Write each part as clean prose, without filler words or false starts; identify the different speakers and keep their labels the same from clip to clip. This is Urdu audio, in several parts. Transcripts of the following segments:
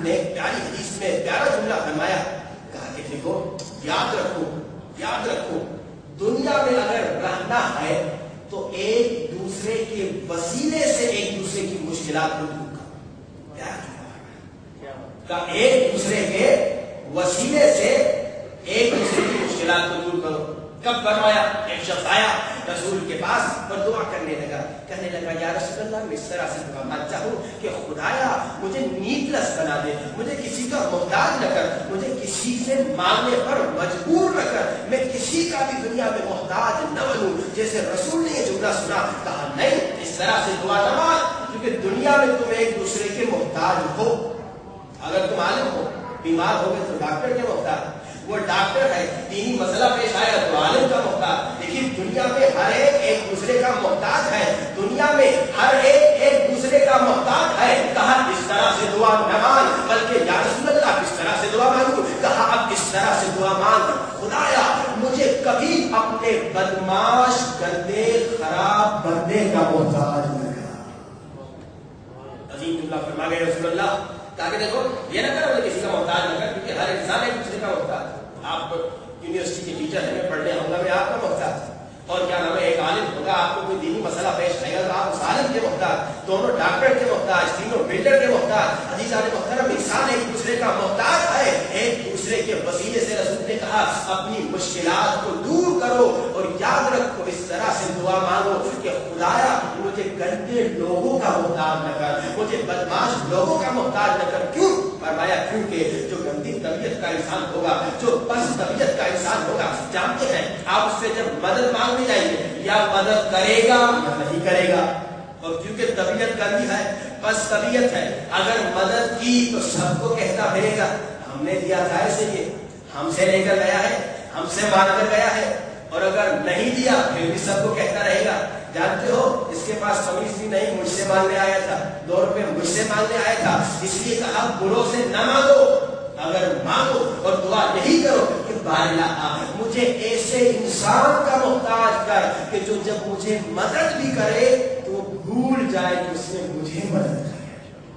Speaker 1: نے پیاری حدیث میں پیارا جملہ فرمایا، کہا کہ دیکھو یاد رکھو دنیا میں اگر رہنا ہے تو ایک دوسرے کے وسیلے سے ایک دوسرے کی مشکلات کو دور کرو. ایک دوسرے کے وسیلے سے ایک دوسرے کی مشکلات کو دور کرو. کب فرمایا؟ ایک شخص آیا رسول کے پاس اور دعا کرنے لگا، کہنے لگا یا رسول اللہ میں اس طرح سے دعا مانگتا ہوں کہ خدایا مجھے نیڈلس بنا دے، مجھے کسی کا محتاج نہ کر، مجھے کسی سے مانگنے پر مجبور نہ کر، میں کسی کا بھی دنیا میں محتاج نہ بنوں. جیسے رسول نے یہ جملہ سنا، کہا نہیں اس طرح سے دعا نہ مانگ، کیونکہ دنیا میں تم ایک دوسرے کے محتاج ہو. اگر تم عالم ہو بیمار ہو گئے تو ڈاکٹر کے محتاج، وہ ڈاکٹر ہے، دینی مسئلہ پیش آیا تو عالم کا محتاج. لیکن دنیا میں ہر ایک دوسرے کا محتاج ہے، دنیا میں ہر ایک دوسرے کا محتاج ہے. کہا اس طرح سے دعا نہ مانگ، بلکہ یا رسول اللہ کس طرح سے دعا مانگوں؟ کہا اب اس طرح سے دعا مانگ، خدایا مجھے کبھی اپنے بدماش گندے خراب بندے کا محتاج نہ کر. عظیم جملہ فرما گئے رسول اللہ، تاکہ دیکھو یہ نہ کرو کسی کا محتاج نہ کر، کیونکہ ہر انسان ایک دوسرے کا محتاج. آپ یونیورسٹی کے ٹیچر ہیں، پڑھنے آؤں گا میں آپ کا محتاج، اور کیا نام ہے ایک عالم ہوگا آپ کو کوئی دینی مسئلہ پیش آئے گا تو آپ اس عالم کے محتاج. دونوں ڈاکٹر کے محتاج، تینوں بلڈر کے محتاج. عزیزان محترم انسان ایک دوسرے کا محتاج ہے. ایک دوسرے کے وسیلے سے رسول نے کہا اپنی مشکلات کو دور کرو اور یاد رکھو اس طرح سے دعا مانگو کہ خدایا مجھے گندے لوگوں کا محتاج نہ کر، مجھے بدماش لوگوں کا محتاج نہ کر. کیوں؟ فرمایا کیونکہ جو گندی طبیعت کا انسان ہوگا، جو پست طبیعت کا انسان ہوگا، جانتے ہیں آپ اس سے جب مدد مانگنے جائیں گے یا مدد کرے گا یا نہیں کرے گا. اور کیونکہ طبیعت گندی ہے، پست طبیعت ہے، اگر مدد کی تو سب کو کہتا پھرے گا ہم نے دیا تھا اسے، یہ ہم سے لے کر گیا ہے، ہم سے مانگ کر گیا ہے. اور اگر نہیں دیا پھر بھی سب کو کہتا رہے گا جانتے ہو اس کے پاس قمیص بھی نہیں، مجھ سے مانگنے آیا تھا، 2 روپے مجھ سے مانگنے آیا تھا. اس لیے کہا بروں سے نہ مانگو، اگر مانگو اور دعا یہی کرو کہ بارلا مجھے ایسے انسان کا محتاج کر کہ جو جب مجھے مدد بھی کرے تو بھول جائے کہ اس نے مجھے مدد کی.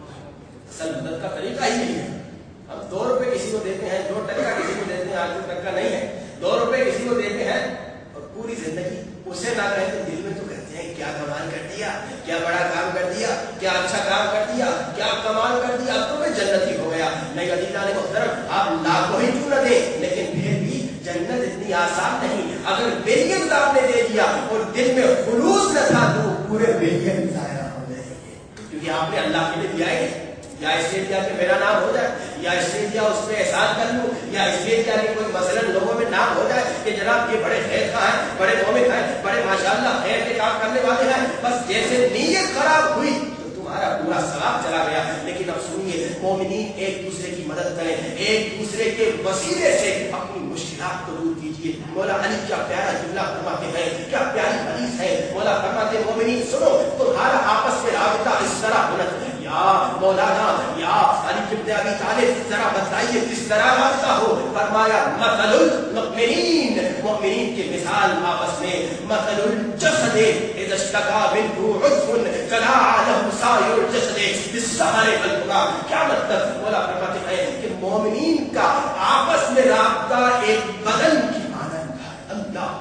Speaker 1: اصل مدد کا طریقہ ہی نہیں ہے. ہم 2 روپے کسی کو دیتے ہیں، 2 ٹکا کسی کو دیتے ہیں، آج 2 ٹکا نہیں ہے، 2 روپے کسی کو دیتے ہیں اور پوری زندگی اسے نہ کہیں تو دل میں تو کہتے ہیں کیا کمال کر دیا، کیا بڑا کام کر دیا، کیا اچھا کام کر دیا، کیا کمال کر دیا، اب تو میں جنتی ہو گیا. نہیں عزیزان محترم آپ لاکھوں ہی کیوں نہ دیں لیکن پھر بھی جنت اتنی آسان نہیں. اگر بلین آپ نے دے دیا اور دل میں خلوص نہ تھا تو پورے بلین ضائع ہو جائیں گے. کیونکہ آپ نے اللہ کے لیے دیا ہے، یا اس لیے دیا کہ میرا نام ہو جائے، یا اس لیے دیا اس پہ احسان کر لوں، یا اس لیے دیا کہ کوئی مثلاً لوگوں میں نام ہو جائے کہ جناب یہ بڑے خیر خواہ ہیں، بڑے مومن ہیں، بڑے ماشاءاللہ خیر کے کام کرنے والے ہیں. بس جیسے نیت خراب ہوئی تو تمہارا پورا ثواب چلا گیا. لیکن اب سنیے مومنین ایک دوسرے کی مدد کریں، ایک دوسرے کے وسیلے سے اپنی مشکلات کو دور کیجیے. مولا علی کیا پیارا جملہ فرماتے ہیں، کیا پیاری حدیث ہے. مولا فرماتے ہیں مومنین سنو تمہارا آپس میں رابطہ اس طرح ہونا چاہیے. یا مولانا یا علی ابن ابی طالب ذرا بتائیے کس طرح رابطہ ہو. فرمایا مثل المؤمنین، مؤمنین کی مثال آپس میں مثل الجسد اذا اشتكى منه عضو تداعى له سائر الجسد بالسهر والحمى. کیا مطلب؟ مولا فرماتے ہیں کہ مومنین کا آپس میں رابطہ ایک بدن کی مانند ہے. اللہ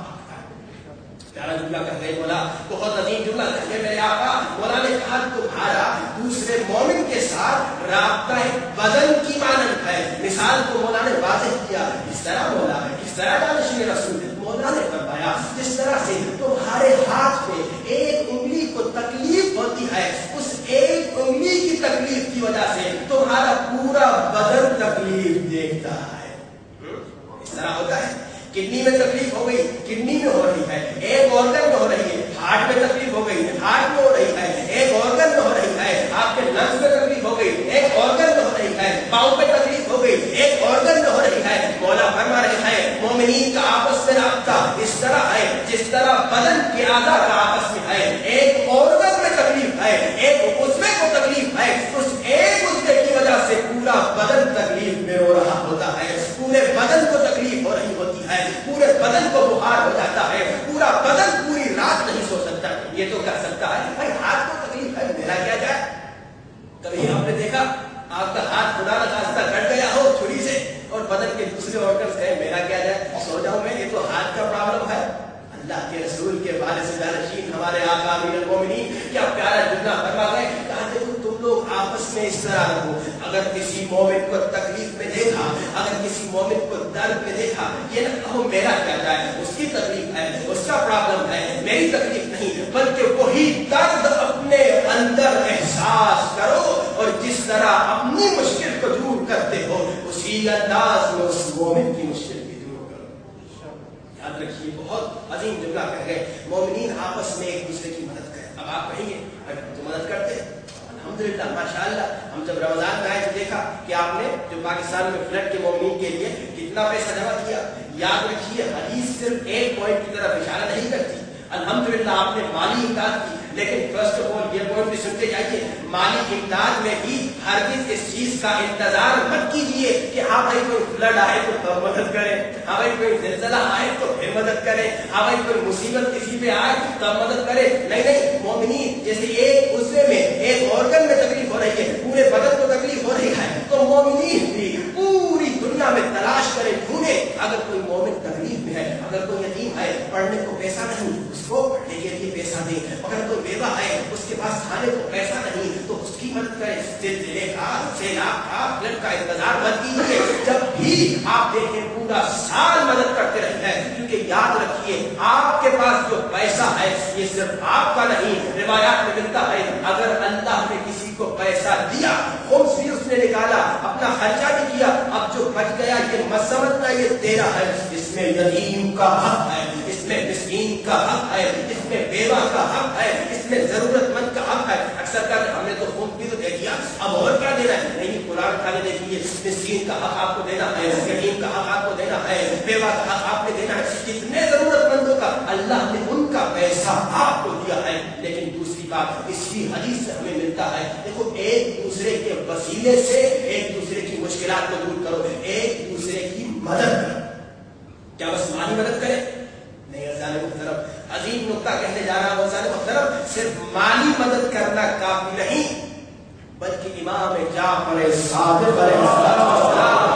Speaker 1: پیارا جملہ کہتے ہیں مولا، بہت عظیم جملہ کہتے ہیں میرے آقا. مولا نے کہا تمہارا دوسرے مومن کے ساتھ رابطہ ایک بدن کی مانند ہے. مثال کو مولا نے واضح کیا. اس طرح مولا اس طرح دانشی رسول مولا نے فرمایا جس طرح سے تمہارے ہاتھ میں ایک انگلی کو تکلیف ہوتی ہے، اس ایک انگلی کی تکلیف کی وجہ سے تمہارا پورا بدن تکلیف دیکھتا ہے. اس طرح ہوتا ہے. کڈنی میں تکلیف ہو گئی، کڈنی میں ہو رہی ہے. ایک آرگن میں ہو رہی ہے، ہارٹ میں تکلیف ہو گئی، ہارٹ میں ہو رہی ہے. ایک آرگن میں ہو رہی ہے، آپ کے لنگس میں تکلیف ہو گئی. ایک آرگن میں ہو رہی ہے، پاؤں میں تکلیف ہو گئی. ایک آرگن میں ہو رہی ہے. مولا فرما رہے ہیں مومنین کا آپس میں رابطہ اس طرح ہے جس طرح بدن کے اعضاء کا آپس میں ہے. ایک آرگن میں تکلیف ہے، ایک عضو کو تکلیف ہے، اس ایک عضو کی وجہ سے پورا بدن تکلیف میں ہو رہا ہوتا ہے. پورے بدن کو تکلیف ہو رہی ہوتی ہے، پورے بدن کو بخار ہو جاتا ہے، پورا بدن پوری رات نہیں سو سکتا. یہ تو کہہ سکتا ہے آپ کا ہاتھ خدا نہ خواستہ کٹ گیا ہو چھری سے اور بدن کے دوسرے آرگنز کہیں میرا کیا جائے سو جاؤں میں, یہ تو ہاتھ کا پرابلم ہے. اللہ کے رسول کے وارث جانشین ہمارے آقا امیر المومنین کیا پیارا جملہ فرما گئے, کہا کہ تم لوگ آپس میں اس طرح رہو, اگر کسی مومن کو تکلیف میں دیکھا, اگر کسی مومن کو درد میں دیکھا, یہ نہ کہو میرا کیا جائے, اس کی تکلیف ہے, اس کا پرابلم ہے, میری تکلیف نہیں, بلکہ وہی درد اپنے اندر احساس کرو اور جس طرح اپنی مشکل کو دور کرتے ہو اسی انداز میں اس مومن کی مشکل یاد رکھیے. بہت عظیم جملہ کہہ گئے, مومنین آپس میں ایک دوسرے کی مدد کریں. اب آپ کہیں گے تو مدد کرتے ہیں, الحمدللہ ماشاءاللہ. ہم جب رمضان میں آئے تو دیکھا کہ آپ نے جو پاکستان میں فلڈ کے مومنین کے لیے کتنا پیسہ جمع کیا. یاد رکھیے حدیث صرف ایک پوائنٹ کی طرف اشارہ نہیں کرتی. الحمدللہ آپ نے مالی امداد کی, لیکن فرسٹ آف آل یہ پوائنٹ بھی سنتے جائیے, مالی امداد میں بھی ہرگز اس چیز کا انتظار مت کیجیے کہ ہاں بھائی کوئی فلڈ آئے تو تب مدد کریں, ہاں بھائی کوئی زلزلہ آئے تو پھر مدد کریں, ہاں بھائی کوئی مصیبت کسی پہ آئے تب مدد کریں. نہیں نہیں, مومنین جیسے ایک عضو میں ایک آرگن میں تکلیف ہو رہی ہے, پورے بدن کو تکلیف ہو رہی ہے, تو مومنین بھی پوری دنیا میں تلاش کریں, ڈھونڈیں. اگر کوئی مومن تکلیف میں ہے, اگر کوئی یتیم ہے, پڑھنے کو پیسہ نہیں, اس کو پڑھنے کے لیے پیسہ دیں. اگر کوئی بیوہ ہے, اس کے پاس کھانے کو پیسہ نہیں, تو اس کی مدد کریں. زلزلے کا, سیلاب کا, فلڈ کا انتظار مت کیجیے. جب بھی آپ دیکھیں پورا سال مدد کرتے رہتے ہیں, کیونکہ یاد رکھیے آپ کے پاس جو پیسہ ہے یہ صرف آپ کا نہیں. روایات میں ملتا ہے اگر اللہ نے کسی کو پیسہ دیا, خمس بھی اس نے نکالا, اپنا خرچہ بھی کیا, اب جو بچ گیا یہ مت سمجھنا یہ تیرا ہے, اس میں یتیم کا حق ہے, اس میں مسکین کا حق ہے, اس میں بیوہ کا حق ہے, اس میں ضرورت مند کا حق ہے. اکثر کہتے ہم نے تو خود بھی تو دے دیا, اب اور کیا دینا ہے. نہیں, قرآن کھانے دیکھیے, مسکین کا حق آپ کو دینا ہے, یتیم کا حق آپ کو دینا ہے, بیوہ کا حق آپ نے دینا ہے. کتنے ضرورت مندوں کا اللہ نے ان کا پیسہ آپ کو دیا ہے. لیکن دوسری بات اسی حدیث سے ہمیں ملتا ہے, دیکھو ایک دوسرے کے وسیلے سے ایک دوسرے کی مشکلات کو دور کرو, ایک دوسرے کی مدد کرو. کیا بس مالی مدد کریں؟ نہیں عزیزان محترم, عظیم نقطہ کہنے جا رہا ہوں عزیزان محترم, صرف مالی مدد کرنا کافی نہیں, بلکہ امام جعفر صادق علیہ السلام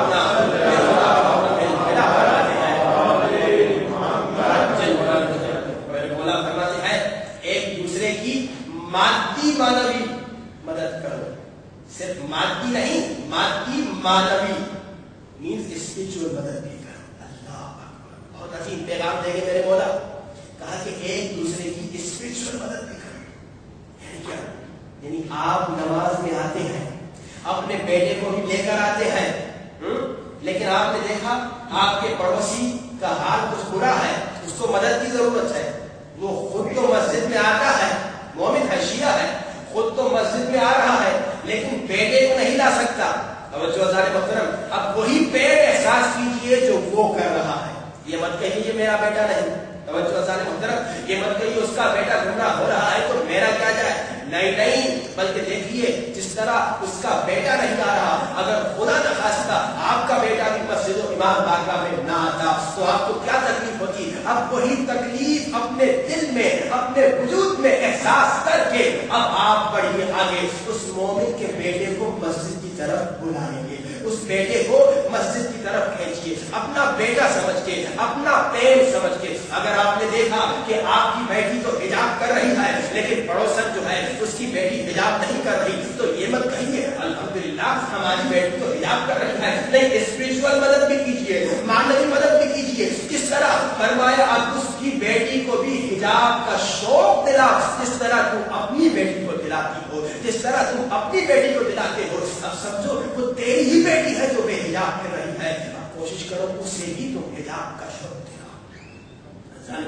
Speaker 1: فرماتے ہیں ایک دوسرے کی مادی مانوی مدد کرو. صرف مادی نہیں, مادی مانوی مینز اسپرچوئل مدد بھی کرو. اللہ اکبر, بہت عظیم پیغام دے گے میرے مولا. کہا کہ ایک دوسرے کی اسپرچوئل مدد بھی کرو. یعنی کیا؟ یعنی آپ نماز میں آتے ہیں, اپنے بیٹے کو بھی لے کر آتے ہیں, لیکن آپ نے دیکھا آپ کے پڑوسی کا حال کچھ برا ہے, اس کو مدد کی ضرورت ہے. وہ خود تو مسجد میں آتا ہے, مومن ہے, شیعہ ہے, خود تو مسجد میں آ رہا ہے, لیکن بیٹے کو نہیں لا سکتا. توجہ عزیزان محترم, اب وہی پیٹ احساس کیجئے جو وہ کر رہا ہے. یہ مت کہیے میرا بیٹا نہیں, توجہ عزیزان محترم, یہ مت کہیے اس کا بیٹا گمراہ ہو رہا ہے تو میرا کیا جائے. نہیں نہیں, بلکہ دیکھیے جس طرح اس کا بیٹا نہیں آ رہا, اگر خدا نخواستہ آپ کا بیٹا بھی مسجد و امام بارگاہ میں نہ آتا تو آپ کو کیا تکلیف ہوتی. اب وہی تکلیف اپنے دل میں, اپنے وجود میں احساس کر کے اب آپ بڑھیے آگے, اس مومن کے بیٹے کو مسجد کی طرف بلائیں گے, اس بیٹے کو مسجد کی طرف کھینچیے, اپنا بیٹا سمجھ کے, اپنا پیر سمجھ کے. اگر آپ نے دیکھا کہ آپ کی بیٹی تو حجاب کر رہی ہے لیکن پڑوسن جو ہے اس کی بیٹی حجاب نہیں کر رہی, تو یہ مت کہیے الحمدللہ ہماری بیٹی تو حجاب کر رہی ہے. نہیں, اسپرچوئل مدد بھی کیجیے, مانوی مدد بھی کیجیے. کس طرح فرمایا آپ اس کی بیٹی کو بھی حجاب کا شوق دلا, جس طرح تم اپنی بیٹی کو دلاتی ہو, جس طرح تم اپنی بیٹی کو دلاتے ہو. اب سمجھو وہ تیری ہی بیٹی ہے جو بے حجاب کر رہی ہے, اب کوشش کرو اسے بھی تم حجاب کا شوق دلاؤ.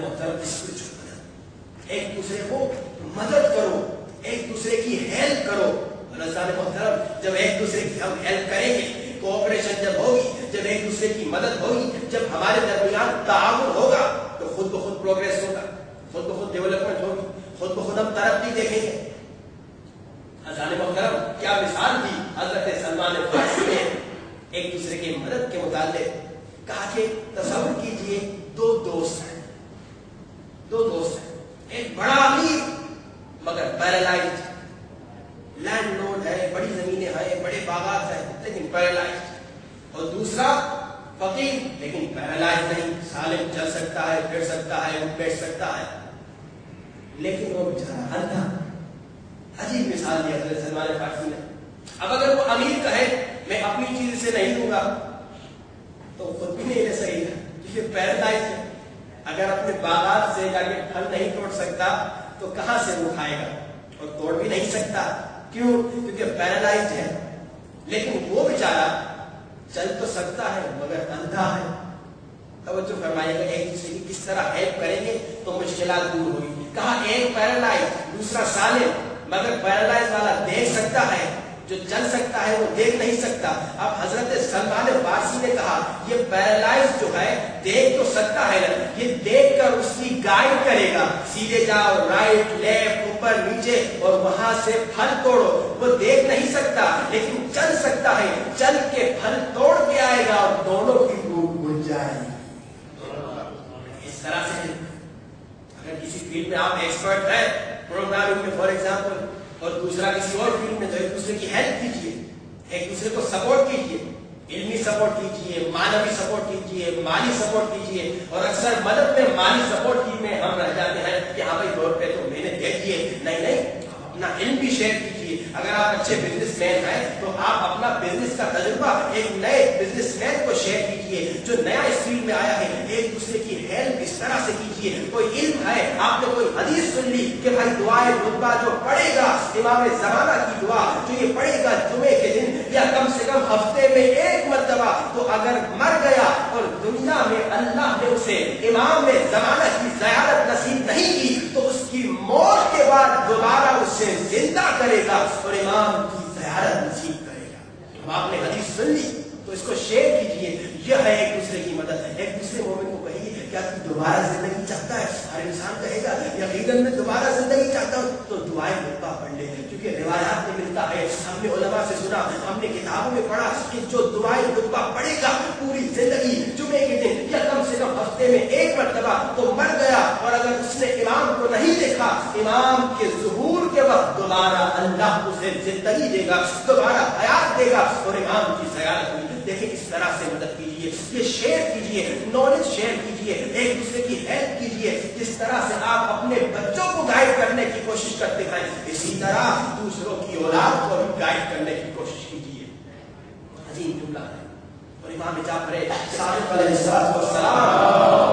Speaker 1: ایک دوسرے کو مدد کرو, ایک دوسرے کی ہیلپ کرو. محترم, جب ایک دوسرے کی ہم ہیلپ کریں گے, کوآپریشن جب ہوگی, جب ایک دوسرے کی مدد ہوگی, جب ہمارے درمیان تعاون ہوگا تو خود بخود پروگریس ہوگا, خود بخود ڈیولپمنٹ ہوگی, خود بخود ہم ترقی دیکھیں گے. حضرت محترم, کیا مثال دی حضرت سلمان فارسی نے ایک دوسرے کی مدد کے متعلق. کہا کہ تصور کیجئے دو دوست ہیں, ایک بڑا امیر مگر پیرالائزڈ, لینڈ لورڈ ہے, بڑی زمینیں ہیں, بڑے اچھے باغات ہیں لیکن پیرالائز، اور دوسرا فقیر لیکن پیرالائز نہیں، سالم چل سکتا ہے، پھر سکتا ہے، اٹھ بیٹھ سکتا ہے، لیکن وہ بیچارہ اندھا۔ عجیب مثال دی حضرت سلمان فارسی نے۔ اب اگر وہ امیر کہے میں اپنی چیز سے نہیں دوں گا تو خود بھی نہیں لے سکے گا کیونکہ پیرالائز ہے۔ اگر اپنے باغات سے جا کے پھل نہیں توڑ سکتا تو کہاں سے وہ کھائے گا، اور توڑ بھی نہیں سکتا، کیوں؟ کیونکہ پیرالائز ہے۔ لیکن وہ بیچارہ چل تو سکتا ہے مگر اندھا ہے۔ توجہ فرمائیے گا، ایک دوسرے کی کس طرح ہیلپ کریں گے تو مشکلات دور ہوگی۔ کہا ایک پیرالائز دوسرا سالم، مگر پیرالائز والا دیکھ سکتا ہے، جو چل سکتا ہے وہ دیکھ نہیں سکتا۔ اب حضرت سلمان فارسی نے کہا یہ پیرالائز جو ہے دیکھ تو سکتا ہے نا، یہ دیکھ کر اس کی گائیڈ کرے گا، سیدھے جاؤ، رائٹ لیفٹ، اوپر نیچے، اور وہاں سے پھل توڑو۔ وہ دیکھ نہیں سکتا لیکن چل سکتا ہے، چل کے پھل توڑ کے آئے گا اور دونوں کی بھوک بجھ جائے گی۔ اس طرح سے اگر کسی فیلڈ میں آپ ایکسپرٹ ہیں، پروگرامنگ میں فار ایگزامپل، اور دوسرا کسی اور فیلڈ میں، تو ایک دوسرے کی ہیلپ کیجیے، ایک دوسرے کو سپورٹ کیجیے، علمی سپورٹ کیجیے، معنوی سپورٹ کیجیے، مالی سپورٹ کیجیے۔ اور اکثر مدد میں مالی سپورٹ کی میں ہم رہ جاتے ہیں کہ ہاں بھائی 2 روپے تو میں نے دے دیے، نہیں، اپنا علم بھی شیئر کیجیے۔ اگر آپ اچھے بزنس مین ہیں تو آپ اپنا بزنس کا تجربہ ایک نئے بزنس مین کو شیئر کیجیے جو نیا اس فیلڈ میں آیا ہے، ایک دوسرے کی ہیلپ اس طرح سے کیجیے۔ کوئی علم ہے، آپ نے کوئی حدیث سن لی کہ بھائی دعائے رتبہ جو پڑھے گا، امام زمانہ کی دعا جو یہ پڑھے گا جمعے کے دن یا کم سے کم ہفتے میں 1 مرتبہ، تو اگر مر گیا اور دنیا میں اللہ نے اسے امام زمانہ کی زیارت نصیب نہیں کی تو اس کی موت کے بعد دوبارہ اسے زندہ کرے گا اور امام کی زیارت نصیب کرے گا۔ جب آپ نے حدیث سن لی تو اس کو شیئر کیجیے، یہ ہے ایک دوسرے کی مدد۔ ایک دوسرے مومن کو کہیے کیا تو دوبارہ زندگی چاہتا ہے؟ ہر انسان کہے گا یقیناً میں دوبارہ زندگی چاہتا ہوں، تو دعائیں رتبہ پڑھ لے، کیونکہ روایات میں ملتا ہے، ہم نے علماء سے سنا، ہم نے کتابوں میں پڑھا کہ جو دعائیں رتبہ پڑھے گا پوری زندگی جمعے کے دن یا کم سے کم ہفتے میں 1 مرتبہ، تو مر گیا اور اگر اس نے امام کو نہیں دیکھا، امام کے ظہور کے وقت دوبارہ اللہ اسے زندگی دے گا، دوبارہ حیات دے گا اور امام کی زیارت ہوگی۔ دیکھیں اس طرح سے مدد کیجیے، یہ شیئر کیجیے، نالج شیئر کیجیے، ایک دوسرے کی ہیلپ کیجیے۔ جس طرح سے آپ اپنے بچوں کو گائیڈ کرنے کی کوشش کرتے ہیں، اسی طرح دوسروں کی اولاد کو بھی گائیڈ کرنے کی کوشش کیجیے۔ عظیم جملہ ہے، اور امام جعفر صادق علیہ السلام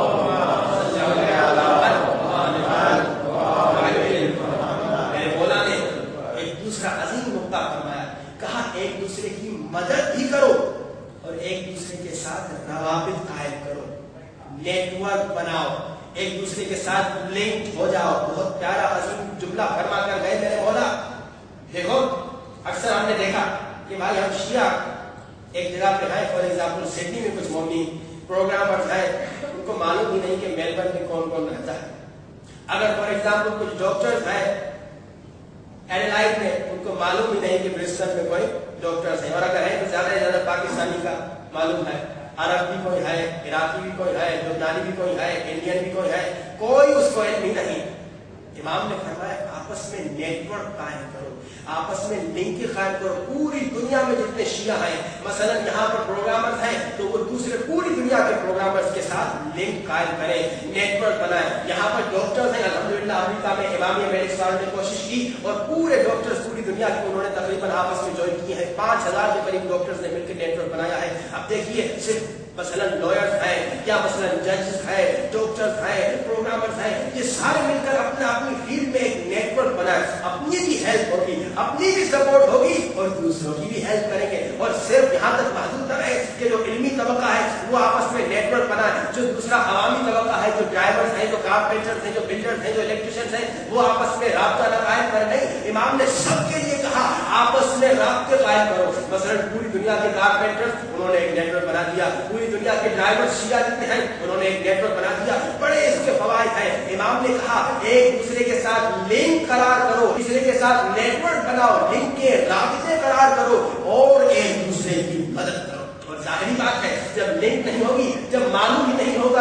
Speaker 1: مولا نے ایک دوسرا عظیم نقطہ فرمایا، کہا ایک دوسرے کی مدد بھی کرو اور ایک دوسرے کے ساتھ روابط قائم کرو، نیٹ ورک بناؤ، ایک دوسرے کے ساتھ لنک ہو جاؤ۔ بہت پیارا عظیم جملہ فرما کر گئے میرے مولا۔ دیکھو اکثر ہم نے دیکھا کہ بھائی ہم شیعہ ایک جگہ پہ ہیں، فار ایگزامپل سڈنی میں کچھ مومنی پروگرامرز ہیں، ان کو معلوم ہی نہیں کہ میلبرن میں کون کون رہتا ہے۔ اگر فار ایگزامپل کچھ ڈاکٹرز ہیں ایڈیلائڈ میں، ان کو معلوم ہی نہیں کہ برسٹل میں کوئی ڈاکٹرز ہیں، اور اگر ہے تو زیادہ سے زیادہ پاکستانی کا معلوم ہے، عرب بھی کوئی ہے، عراقی بھی کوئی ہے، لبنانی بھی کوئی ہے، انڈین بھی کوئی ہے، کوئی اس کو علم ہی نہیں۔ امام نے فرمایا آپس میں نیٹ ورک قائم کرو، آپس میں لنک قائم کرو۔ پوری دنیا میں جتنے شیعہ ہیں، مثلا یہاں پر پروگرامرز ہیں تو وہ دوسرے پوری دنیا کے پروگرامرز کے ساتھ لنک قائم کریں، نیٹ ورک بنائیں۔ یہاں پر ڈاکٹرز ہیں، الحمدللہ امریکہ میں امامیہ میڈکس والوں نے کوشش کی اور پورے ڈاکٹرز پوری دنیا کے انہوں نے تقریباً آپس میں جوائن کیے ہیں، 5000 کے قریب ڈاکٹرز نے مل کے نیٹ ورک بنایا ہے۔ اب دیکھیے صرف مثلا لائرز ہیں یا مثلا ججز ہیں، ڈاکٹرز ہیں، پروگرامرز ہیں، یہ سارے مل کر اپنا اپنی فیلڈ میں ایک نیٹ ورک بنائیں، اپنی بھی ہیلپ ہوگی، اپنی بھی سپورٹ ہوگی اور دوسروں کی بھی ہیلپ کریں گے۔ اور صرف یہاں تک محدود نہ رہے کہ جو علمی طبقہ ہے وہ آپس میں نیٹ ورک بنائے، جو دوسرا عوامی طبقہ ہے، جو ڈرائیورز ہیں، جو کارپینٹرز ہیں، جو بلڈرز ہیں، جو الیکٹریشنز ہیں، وہ آپس میں رابطہ نہ قائم کریں۔ نہیں، امام نے سب کے لیے کہا آپس میں رابطے قائم کرو۔ مثلا پوری دنیا کے کارپینٹرز انہوں نے ایک نیٹ ورک بنا دیا، پوری دنیا کے ڈرائیور شیعہ جتنے ہیں انہوں نے ایک نیٹ ورک بنا دیا، بڑے اس کے فوائد ہیں۔ امام نے کہا ایک دوسرے کے ساتھ لنک قرار کرو، دوسرے کے ساتھ نیٹ ورک بناؤ، لنک کے رابطے قرار کرو اور ایک دوسرے کی مدد کرو۔ اور ظاہری بات ہے جب لنک نہیں ہوگی، جب معلوم ہی نہیں ہوگا کہ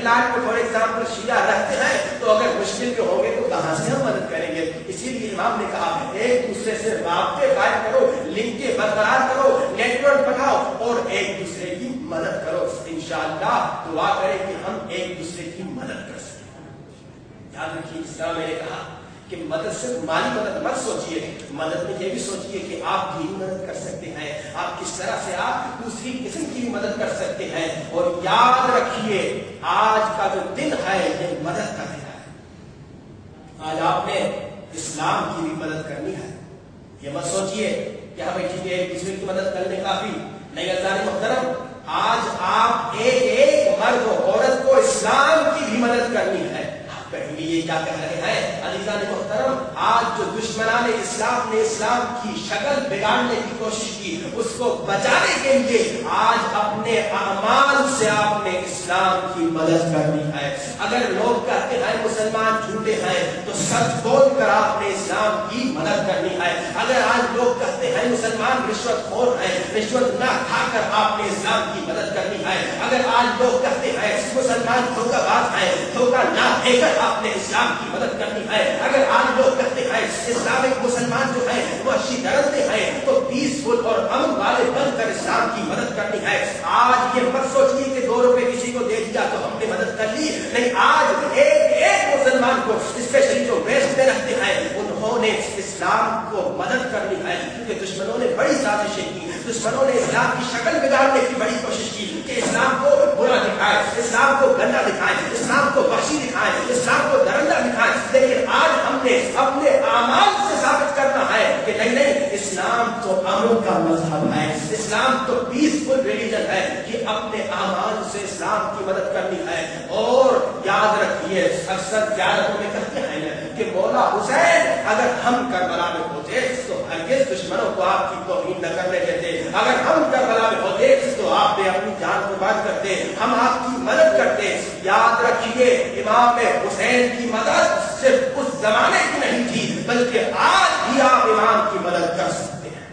Speaker 1: انگلینڈ میں فار ایگزامپل شیعہ رہتے ہیں تو اگر مشکل کے ہوں گے تو کہاں سے ہم مدد کریں گے؟ اسی لیے امام نے کہا ایک دوسرے سے رابطے قائم کرو، لنکیں برقرار کرو، نیٹ ورک بناؤ اور ایک دوسرے کی مدد کرو. انشاءاللہ دعا کریں کہ ہم ایک دوسرے کی مدد کر سکیں. یاد رکھیے اس طرح میں نے کہا کہ مدد صرف مالی مدد مت سوچیے، مدد میں یہ بھی سوچیے کہ آپ دینی مدد کر سکتے ہیں، آپ کس طرح سے آپ دوسری قسم کی بھی مدد کر سکتے ہیں. اور یاد رکھیے آج کا جو دن ہے یہ مدد کا دن ہے. آج آپ نے اسلام کی بھی مدد کرنی ہے. یہ مت سوچیے کہ ہاں بھائی ٹھیک ہے ایک دوسرے کی مدد کرنے کافی نہیں. اللہ محترم آج آپ ایک ایک مرد و عورت کو اسلام کی بھی مدد کرنی ہے. کہیں گے یہ کیا کہہ رہے ہیں؟ عزیزان محترم آج جو دشمنان اسلام نے اسلام کی شکل بگاڑنے کی کوشش کی اس کو بچانے کے لیے آج اپنے اعمال سے آپ نے اسلام کی مدد کرنی ہے. اگر لوگ کہتے ہیں مسلمان جھوٹے ہیں تو سچ بول کر آپ نے اسلام کی مدد کرنی ہے. اگر آج لوگ کہتے ہیں مسلمان رشوت خور ہیں، رشوت نہ کھا کر آپ نے اسلام کی مدد کرنی ہے. اگر آج لوگ کہتے ہیں مسلمان دھوکہ باز ہیں، دھوکہ نہ دے کر آپ نے اسلام کی مدد کرنی ہے. اگر آج لوگ کہتے ہیں اسلامک مسلمان جو ہیں وہ اچھی ڈرتے ہیں تو پیسفل اور امن والے بن کر اسلام کی مدد کرنی ہے. آج یہ مت سوچیے کہ 2 روپے کسی کو دے دیا تو ہم نے مدد کر لی. نہیں، آج ایک ایک مسلمان کو اسپیشلی جو ویسٹ میں رہتے ہیں انہوں نے اسلام کو مدد کرنی ہے. کیونکہ دشمنوں نے بڑی سازشیں کی، دشمنوں نے اسلام کی شکل بگاڑنے کی بڑی کوشش کی کہ اسلام کو برا دکھائے، اسلام کو گندا دکھائے، اسلام کو وحشی دکھائے، اسلام کو درندہ دکھائے. لیکن آج ہم نے اپنے اعمال سے ثابت کرنا ہے کہ نہیں نہیں، اسلام تو امن کا مذہب ہے، اسلام تو پیسفل ریلیجن ہے. یہ اپنے اعمال سے اسلام کی مدد کرنی ہے. اور یاد رکھیے اکثر زیارتوں میں کہتے ہیں کہ مولا حسین اگر ہم کربلا میں ہوتے تو ہرگز دشمنوں کو آپ کی توہین نہ کرنے دیتے. اگر ہم کربلا میں ہوتے تو آپ نے اپنی جان قربان کرتے، ہم آپ کی مدد کرتے. یاد رکھیے امام حسین کی مدد صرف اس زمانے کی نہیں تھی بلکہ آج بھی آپ امام کی مدد کر سکتے ہیں.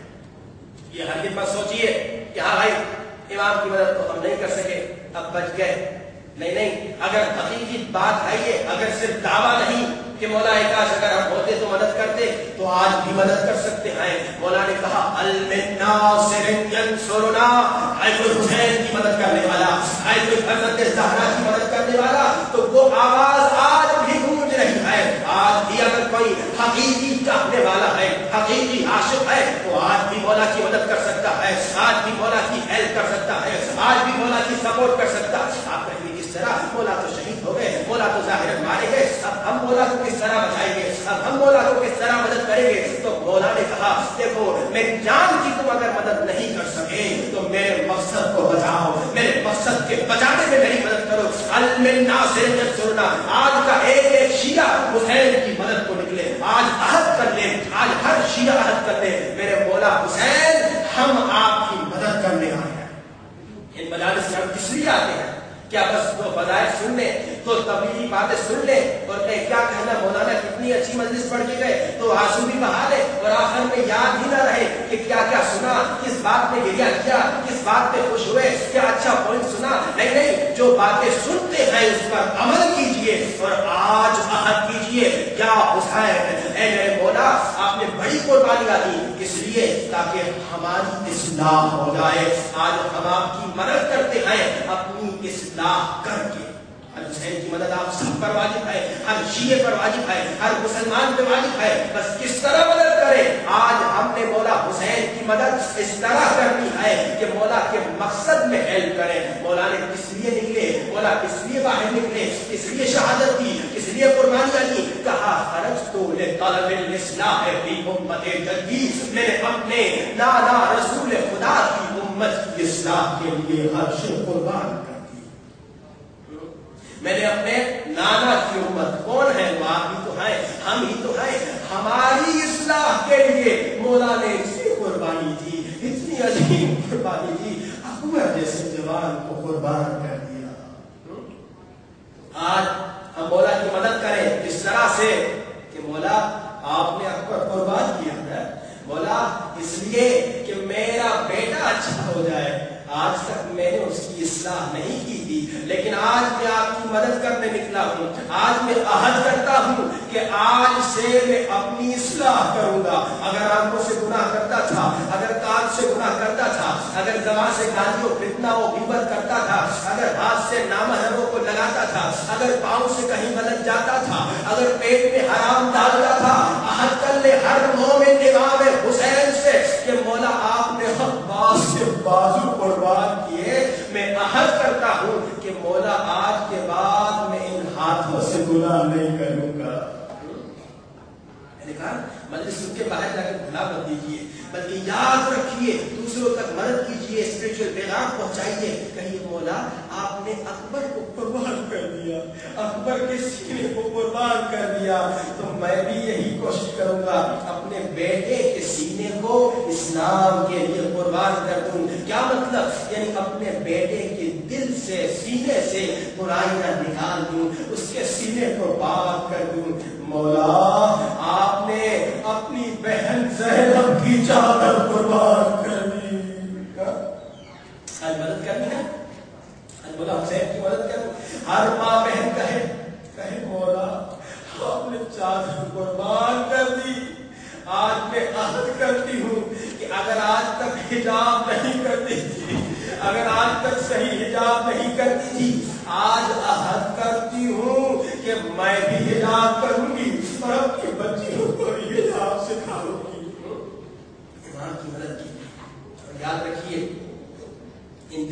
Speaker 1: یہ ہرگز مت سوچیے کہ ہاں بھائی امام کی مدد تو ہم نہیں کر سکے اب بچ گئے. نہیں نہیں، اگر حقیقی بات ہے یہ، اگر صرف دعویٰ نہیں کہ مولا کاش اگر ہم ہوتے تو مدد کرتے تو آج بھی مدد کر سکتے ہیں. مولا نے کہا الناصر ینصرنا، اے کوئی حسین کی مدد کرنے والا، اے کوئی حضرت زہرا کی مدد کرنے والا. تو وہ آواز آج بھی گونج رہی ہے. آج بھی اگر کوئی حقیقی چاہنے والا ہے، حقیقی عاشق ہے تو آج بھی مولا کی مدد کر سکتا ہے، آج بھی مولا کی ہیلپ کر سکتا ہے، آج بھی مولا کی سپورٹ کر سکتا ہے. آپ کہیں گے کس طرح؟ مولا تو شہید ہو گئے، مولا تو ظاہر مارے گئے، اب ہم مولا کو کس طرح بچائیں گے، اب ہم مولا کو کس طرح مدد کریں گے؟ تو مولا نے کہا دیکھو میری جان کی تم اگر مدد نہیں کر سکے تو میرے مقصد کو بچاؤ، میرے مقصد کے بچانے میں میری مدد کرو. الناصر ینصرنا. آج کا ایک ایک شیعہ حسین کی مدد کو نکلے، آج عہد کر لے، آج ہر شیعہ عہد کر لے میرے مولا حسین ہم آپ کی مدد کرنے آئے ہیں. ان مجالس میں ہم کس لیے آتے ہیں؟ کیا بس دو فضائل سن لیں، تو تبلیغی باتیں سن لیں اور کیا کہنا مولانا کتنی اچھی مجلس پڑھ کے گئے تو آنسو بھی بہا لیں اور آخر میں یاد ہی نہ رہے کہ کیا کیا سنا، کس بات پہ گریہ کیا، کس بات پہ خوش ہوئے، کیا اچھا پوائنٹ سنا؟ نہیں نہیں، جو باتیں سنتے ہیں اس پر عمل کیجئے اور آج عہد کیجئے. کیا حسین اے میرے مولا آپ نے بڑی قربانیاں دی اس لیے تاکہ ہماری اصلاح ہو جائے. آج ہم آپ کی مدد کرتے ہیں اپنی اصلاح کر کے. ہر حسین کی مدد آپ سب پر واجب ہے، ہر شیعہ پر واجب ہے، ہر مسلمان پر واجب ہے. بس کس طرح مدد کریں؟ آج ہم نے مولا حسین کی مدد اس طرح کرنی ہے کہ مولا کے مقصد میں ہیلپ کریں. مولا نے کس لیے نکلے، مولا کس لیے باہر نکلے، کس لیے شہادت دی، کس لیے قربانیاں دی؟ کہا خرجت لطلب الاصلاح فی امت جدی. میں نے اپنے نانا رسول خدا کی امت کی اصلاح کے لیے ہر شے قربان کر دی. میں نے اپنے نانا کی امت، کون ہے وہ؟ آپ ہی تو ہیں، ہم ہی تو ہیں، ہماری اصلاح کے لیے مولا نے اتنی قربانی دی، اتنی عظیم قربانی دی، اکبر جیسے جوان کو قربان کر دیا. آج ہم مولا کی مدد کریں اس طرح سے کہ مولا آپ نے اکبر قربان کیا ہے، مولا اس لیے کہ میرا بیٹا اچھا ہو جائے. آج تک میں نے اس کی اصلاح نہیں کی تھی، تھی، لیکن آج میں آپ کی مدد کرنے نکلا ہوں. آج میں عہد کرتا ہوں کہ آج سے میں اپنی اصلاح کروں گا. اگر آنکھوں سے گناہ کرتا تھا، اگر کان سے گناہ کرتا تھا، اگر زبان سے گالی و فتنہ و غیبت کرتا تھا، اگر ہاتھ سے نامحرموں کو لگاتا تھا، اگر پاؤں سے کہیں غلط جاتا تھا، اگر پیٹ میں حرام ڈالتا تھا، عہد کر لے ہر مومن امام حسین سے کہ مولا آپ نے حق باز سے بازو قربان کیے، میں عہد کرتا ہوں کہ مولا آج کے بعد میں ان ہاتھوں سے گناہ نہیں کروں گا. میں نے کہا مجلس سن کے باہر جا کے بھلا مت دیجیے، بلکہ یاد رکھیے، دوسروں تک مدد کیجیے، اسپرچل پیغام پہنچائیے. کہیے مولا آپ نے اکبر کو قربان کر دیا، اکبر کے سینے کو قربان کر دیا، تو میں بھی یہی کوشش کروں گا اپنے بیٹے کے سینے کو اسلام کے لیے قربان کر دوں. کیا مطلب؟ یعنی اپنے بیٹے کے دل سے، سینے سے برائیاں نکال دوں، اس کے سینے کو پاک کر دوں. مولا آپ نے اپنی بہن زینب کی چادر قربان کر دی. آج مدد کرنی ہے، آج مولا حسین کی مدد کرنی. ہر ماں بہن کہے مولا آپ نے چادر قربان کر دی. آج میں عہد کرتی ہوں کہ اگر آج تک حجاب نہیں کرتی تھی، اگر آج تک صحیح حجاب نہیں کرتی تھی، آج عہد کرتی ہوں کہ میں بھی حجاب کروں گی اور اپنی بچیوں کو بھی حجاب سکھاؤں گی. ایمان کی مدد کی. اور یاد رکھیے ان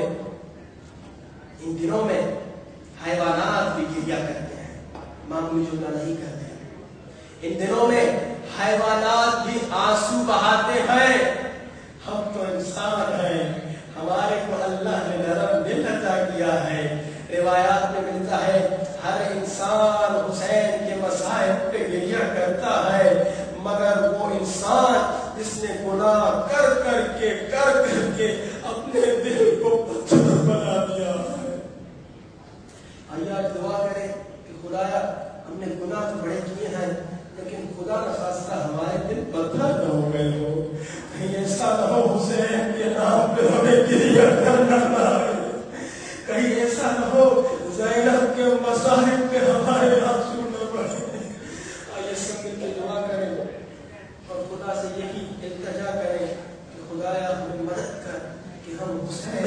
Speaker 1: دنوں میں حیوانات بھی گریا کرتے ہیں، معمولی جملہ نہیں کرتے. ان دنوں میں حیوانات بھی آنسو بہاتے ہیں. ہم تو انسان ہیں، ہمارے کو اللہ نے نرم دل عطا کیا ہے. روایات میں ملتا ہے ہر انسان حسین کے مصائب پہ گریہ کرتا ہے، مگر وہ انسان جس نے گناہ کر کے اپنے دل کو پتھر بنا دیا ہے. آئیے دعا کریں کہ خدایا ہم نے گناہ تو بڑے کیے ہیں، لیکن خدا نخواستہ ہمارے دل پتھر نہ ہو گئے ہو. کہیں ایسا نہ ہو حسین کے نام پہ ہمیں گریہ کرنا نہ آئے، کہیں ایسا نہ ہو زینب کے مصائب پہ ہمارے آنسو نہ بہے. آئیے سب مل کے دعا کریں اور خدا سے یہی التجا کریں کہ خدایا ہمیں مدد کر کہ ہم حسین